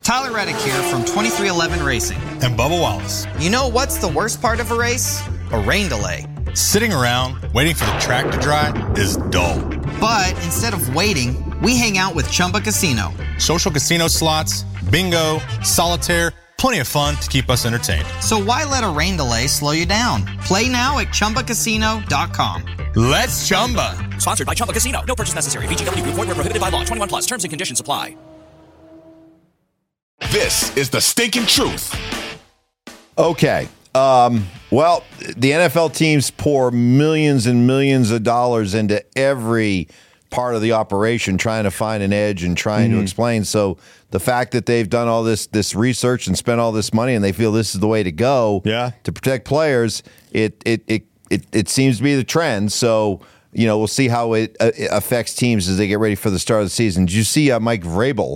Tyler Reddick here from 2311 Racing. And Bubba Wallace. You know what's the worst part of a race? A rain delay. Sitting around waiting for the track to dry is dull. But instead of waiting, we hang out with Chumba Casino. Social casino slots, bingo, solitaire, plenty of fun to keep us entertained. So why let a rain delay slow you down? Play now at ChumbaCasino.com. Let's Chumba. Sponsored by Chumba Casino. No purchase necessary. VGW Group. Void where prohibited by law. 21 plus. Terms and conditions apply. This is the stinking truth. Okay. Well, the NFL teams pour millions and millions of dollars into every part of the operation trying to find an edge and trying to explain. So the fact that they've done all this research and spent all this money and they feel this is the way to go to protect players, it seems to be the trend. So, we'll see how it affects teams as they get ready for the start of the season. Did you see Mike Vrabel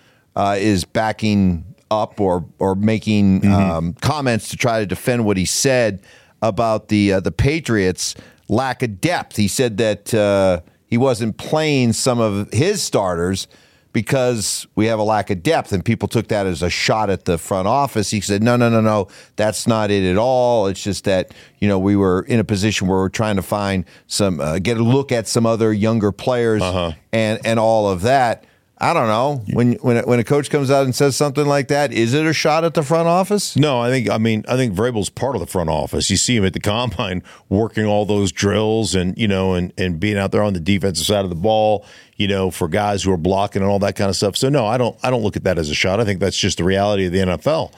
is backing up or making comments to try to defend what he said about the Patriots' lack of depth? He said that he wasn't playing some of his starters because we have a lack of depth, and people took that as a shot at the front office. He said, no, that's not it at all. It's just that, we were in a position where we're trying to find some, get a look at some other younger players and all of that. I don't know. When a coach comes out and says something like that, is it a shot at the front office? No, I think Vrabel's part of the front office. You see him at the combine working all those drills and being out there on the defensive side of the ball, for guys who are blocking and all that kind of stuff. So no, I don't look at that as a shot. I think that's just the reality of the NFL.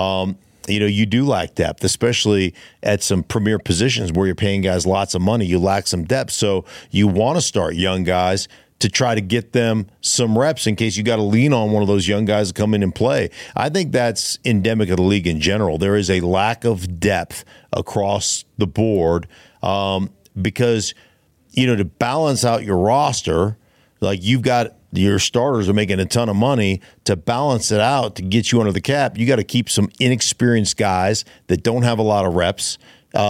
You do lack depth, especially at some premier positions where you're paying guys lots of money. You lack some depth. So you want to start young guys to try to get them some reps in case you got to lean on one of those young guys to come in and play. I think that's endemic of the league in general. There is a lack of depth across the board because, to balance out your roster, like you've got your starters are making a ton of money. To balance it out, to get you under the cap, you got to keep some inexperienced guys that don't have a lot of reps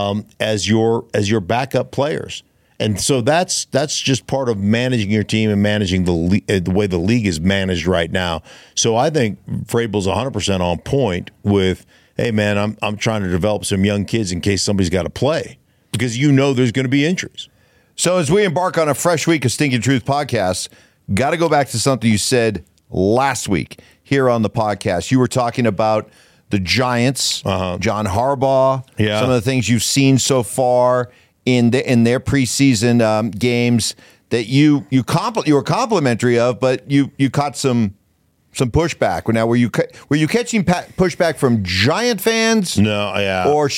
as your backup players. And so that's just part of managing your team and managing the way the league is managed right now. So I think Vrabel's 100% on point with, hey man, I'm trying to develop some young kids in case somebody's got to play because there's going to be injuries. So as we embark on a fresh week of Stinking Truth podcast, got to go back to something you said last week here on the podcast. You were talking about the Giants, John Harbaugh, some of the things you've seen so far in their preseason games that you were complimentary of, but you caught some pushback. Now, were you catching pushback from Giant fans? No, yeah. Or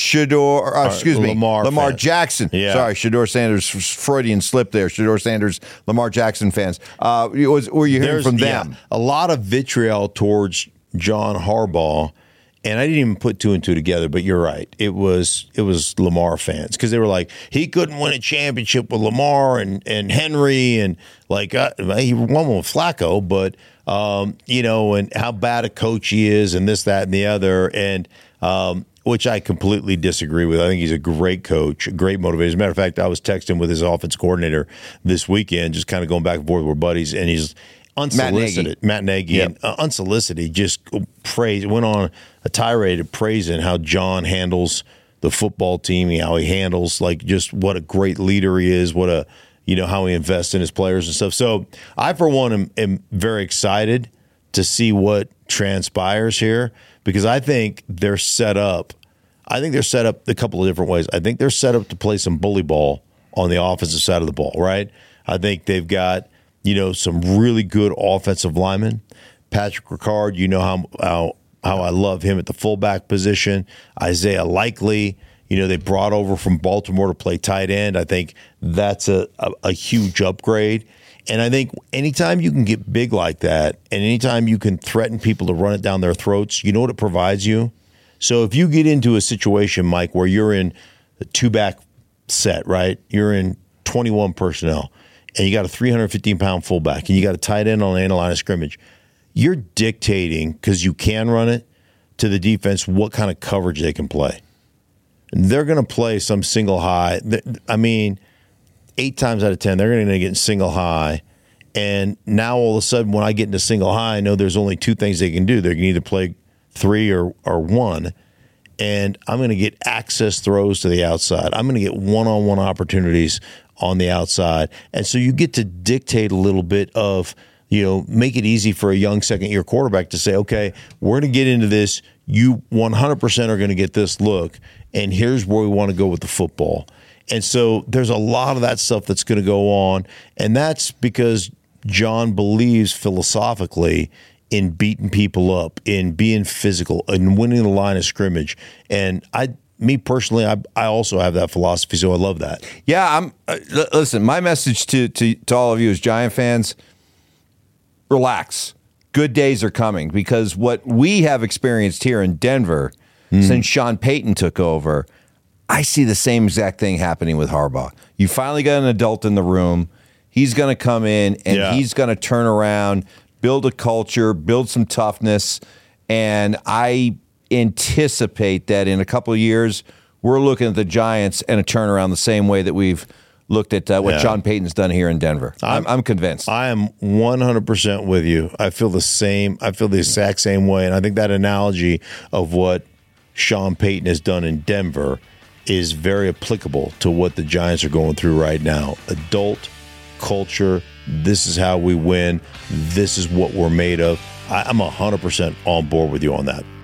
Lamar Jackson. Yeah. Sorry, Shedeur Sanders, Freudian slip there. Shedeur Sanders, Lamar Jackson fans. Were you hearing from them? Yeah, a lot of vitriol towards John Harbaugh. And I didn't even put two and two together, but you're right. It was Lamar fans because they were like, he couldn't win a championship with Lamar and Henry and he won with Flacco, but and how bad a coach he is and this, that, and the other, and which I completely disagree with. I think he's a great coach, a great motivator. As a matter of fact, I was texting with his offense coordinator this weekend, just kind of going back and forth. We're buddies, and he's unsolicited, Matt Nagy, and unsolicited, just went on a tirade of praising how John handles the football team, how he handles just what a great leader he is, what a how he invests in his players and stuff. So I, for one, am very excited to see what transpires here because I think they're set up. I think they're set up a couple of different ways. I think they're set up to play some bully ball on the offensive side of the ball, right? I think they've got some really good offensive linemen. Patrick Ricard, how I love him at the fullback position. Isaiah Likely, they brought over from Baltimore to play tight end. I think that's a huge upgrade. And I think anytime you can get big like that and anytime you can threaten people to run it down their throats, you know what it provides you? So if you get into a situation, Mike, where you're in a two-back set, right? You're in 21 personnel, and you got a 315-pound fullback, and you got a tight end on the line of scrimmage, you're dictating, because you can run it, to the defense what kind of coverage they can play. And they're going to play some single high. I mean, 8 times out of 10, they're going to get single high, And now all of a sudden, when I get into single high, I know there's only two things they can do. They can either play 3 or 1, and I'm going to get access throws to the outside. I'm going to get one-on-one opportunities on the outside. And so you get to dictate a little bit of, make it easy for a young second-year quarterback to say, okay, we're going to get into this. You 100% are going to get this look, and here's where we want to go with the football. And so there's a lot of that stuff that's going to go on, and that's because John believes philosophically in beating people up, in being physical, in winning the line of scrimmage. And me personally, I also have that philosophy, so I love that. Yeah, listen, my message to all of you as Giant fans, relax. Good days are coming, because what we have experienced here in Denver since Sean Payton took over, I see the same exact thing happening with Harbaugh. You finally got an adult in the room. He's going to come in, and he's going to turn around, build a culture, build some toughness, and I anticipate that in a couple of years, we're looking at the Giants and a turnaround the same way that we've looked at what Sean Payton's done here in Denver. I'm convinced. I am 100% with you. I feel the same. I feel the exact same way, and I think that analogy of what Sean Payton has done in Denver is very applicable to what the Giants are going through right now. Adult culture. This is how we win. This is what we're made of. I'm 100% on board with you on that.